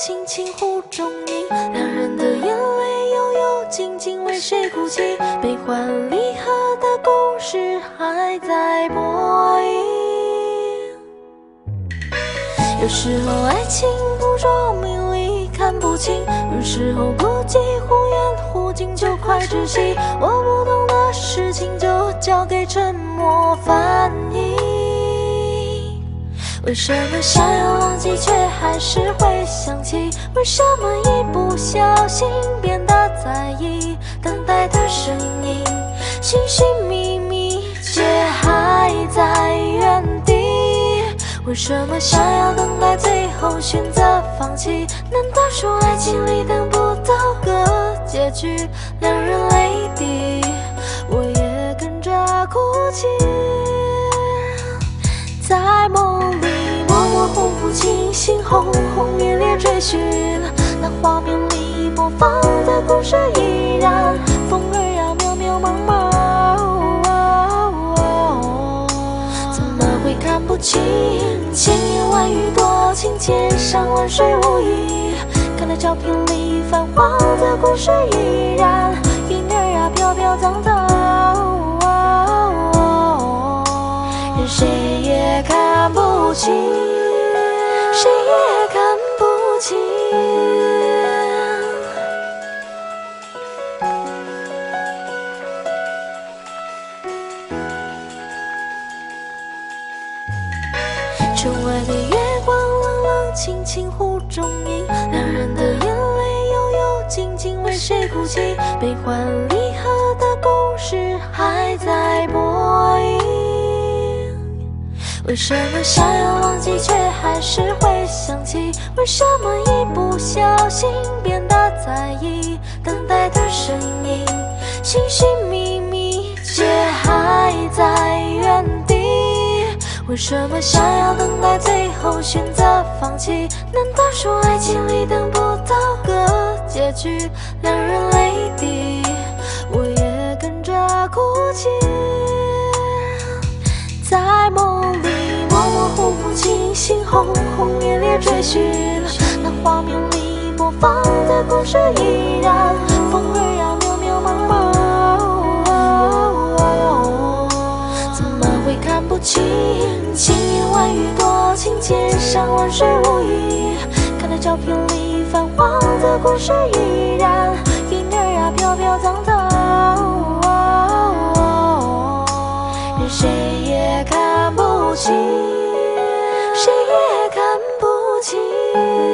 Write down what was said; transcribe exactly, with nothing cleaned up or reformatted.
轻轻湖中影，两人的眼泪悠悠静静为谁哭泣？悲欢离合的故事还在播映。有时候爱情捕捉迷离看不清，有时候不羁忽远忽近就快窒息。我不懂的事情就交给沉默翻译。为什么想要忘记却还是会想起？为什么一不小心变得在意？等待的声音寻寻觅觅却还在原地。为什么想要等待最后选择放弃？难道说爱情里等不到个结局？两人泪滴我也跟着哭泣。在梦里模模糊糊清醒红红烈烈追寻，那画面里播放的故事依然风儿呀渺渺茫茫、哦、怎么会看不清？千言万语多情，千山万水无意。看那照片里泛黄的故事依然云儿呀飘飘荡荡、哦、任谁也看不清，谁也看不清。窗外的月光冷冷清清湖中影，两人的眼泪悠悠静静为谁哭泣？悲欢离合的故事还在播映。为什么想要忘记却还是会想起？为什么一不小心变得在意？等待的声音寻寻觅觅却还在原地。为什么想要等待最后选择放弃？难道说爱情里等不到个结局？两人泪滴我也跟着哭泣。在梦里模模糊糊清醒红红烈烈追寻，那画面里播放的故事依然风儿呀渺渺茫茫、哦、怎么会看不清？千言万语多情，千山万水无意。看那照片里泛黄的故事依然云儿呀飘飘荡荡、哦、任谁也看不清，谁也看不清。